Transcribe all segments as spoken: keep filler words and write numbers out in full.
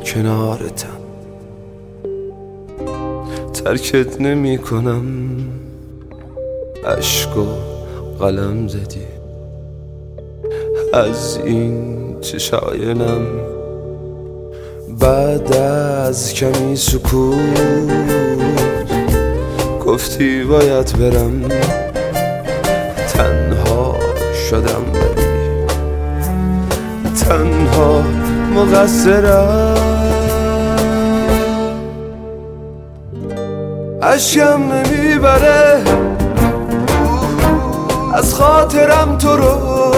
کنارتم، ترکت نمی کنم. عشق و قلم زدی از این چشاینم، بعد از کمی سکوت گفتی باید برم. تنها شدم ولی تنها مقصرم. اشکم نمیبره از خاطرم تو رو،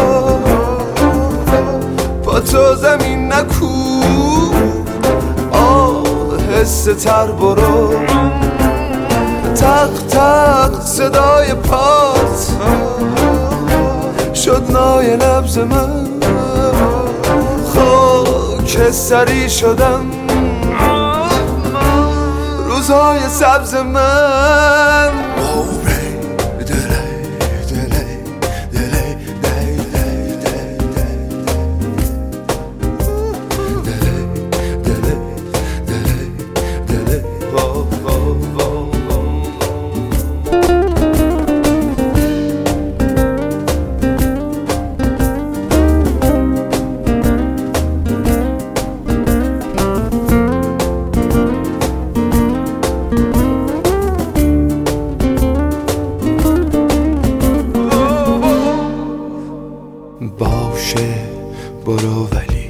با تو زمین نکو. آهسته تر برو، تق تق صدای پات شد نای نبض من. خاکستری شدم روزهای سبز من. باشه برو ولی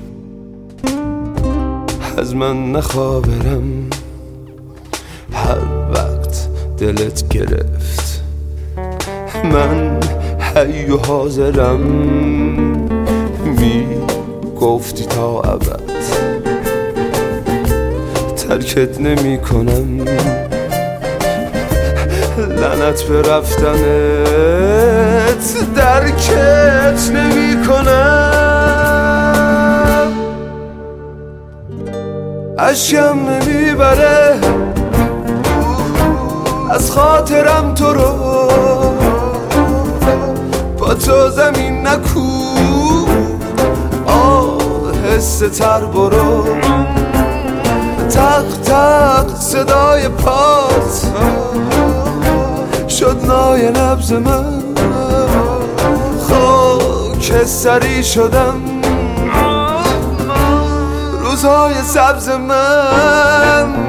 از من نخوابرم. هر وقت دلت گرفت من حی و حاضرم. می گفتی تا ابد ترکت نمی کنم. لعنت به رفتنت درکت نمی کنم. اشکم نمیبره از خاطرم تو رو، با تو زمین نکو. آهسته تر برو، تق تق صدای پات شد نای نبض من. خاکستری شدم روزهای سبز من.